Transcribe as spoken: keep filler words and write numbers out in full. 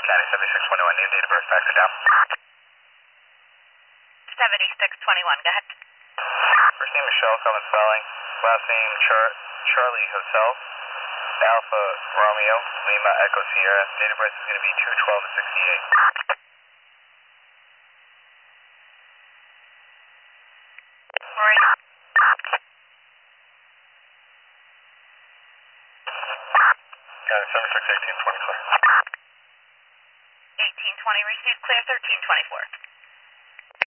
seventy-six twenty-one, name, date of birth, fax it down. seventy-six twenty-one, go ahead. First name Michelle, common spelling. Last name Char- Charlie Hotel. Alpha Romeo, Lima Echo Sierra. Date of birth is going to be two twelve sixty-eight. Rory. seventy-six eighteen twenty-four. eighteen twenty received, clear thirteen twenty-four.